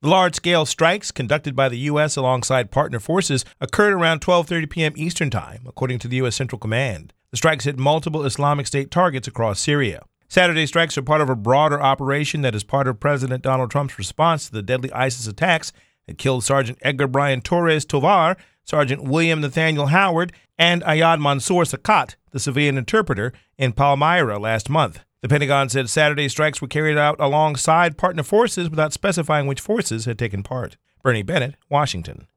The large-scale strikes conducted by the U.S. alongside partner forces occurred around 12:30 p.m. Eastern Time, according to the U.S. Central Command. The strikes hit multiple Islamic State targets across Syria. Saturday's strikes are part of a broader operation that is part of President Donald Trump's response to the deadly ISIS attacks that killed Sergeant Edgar Brian Torres Tovar, Sergeant William Nathaniel Howard, and Ayad Mansour Sakat, the civilian interpreter, in Palmyra last month. The Pentagon said Saturday's strikes were carried out alongside partner forces without specifying which forces had taken part. Bernie Bennett, Washington.